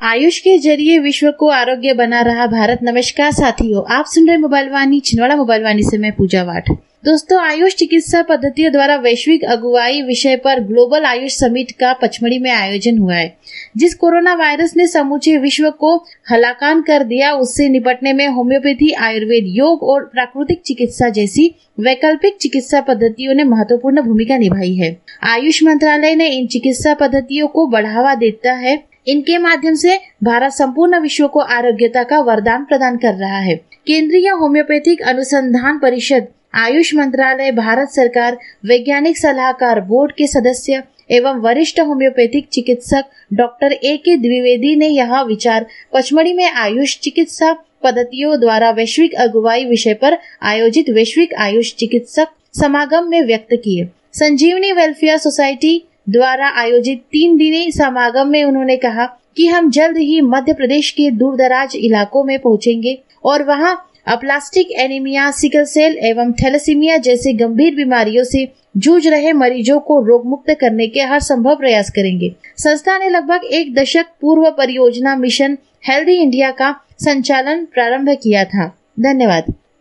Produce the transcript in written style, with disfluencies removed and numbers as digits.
आयुष के जरिए विश्व को आरोग्य बना रहा भारत। नमस्कार साथियों, आप सुन रहे मोबाइल वाणी छिंदवाड़ा मोबाइल वाणी से मैं पूजा वाट। दोस्तों, आयुष चिकित्सा पद्धतियों द्वारा वैश्विक अगुवाई विषय पर ग्लोबल आयुष समिट का पचमढ़ी में आयोजन हुआ है। जिस कोरोना वायरस ने समूचे विश्व को हलाकान कर दिया, उससे निपटने में होम्योपैथी, आयुर्वेद, योग और प्राकृतिक चिकित्सा जैसी वैकल्पिक चिकित्सा पद्धतियों ने महत्वपूर्ण भूमिका निभाई है। आयुष मंत्रालय ने इन चिकित्सा पद्धतियों को बढ़ावा देता है। इनके माध्यम से भारत संपूर्ण विश्व को आरोग्यता का वरदान प्रदान कर रहा है। केंद्रीय होम्योपैथिक अनुसंधान परिषद, आयुष मंत्रालय, भारत सरकार, वैज्ञानिक सलाहकार बोर्ड के सदस्य एवं वरिष्ठ होम्योपैथिक चिकित्सक डॉक्टर A.K. द्विवेदी ने यह विचार पचमढ़ी में आयुष चिकित्सा पद्धतियों द्वारा वैश्विक अगुवाई विषय पर आयोजित वैश्विक आयुष चिकित्सक समागम में व्यक्त किए। संजीवनी वेलफेयर सोसाइटी द्वारा आयोजित 3 दिनी समागम में उन्होंने कहा कि हम जल्द ही मध्य प्रदेश के दूर दराज इलाकों में पहुंचेंगे और वहां अप्लास्टिक एनीमिया, सिकल सेल एवं थैलेसीमिया जैसे गंभीर बीमारियों से जूझ रहे मरीजों को रोग मुक्त करने के हर संभव प्रयास करेंगे। संस्था ने लगभग 1 दशक पूर्व परियोजना मिशन हेल्दी इंडिया का संचालन प्रारंभ किया था। धन्यवाद।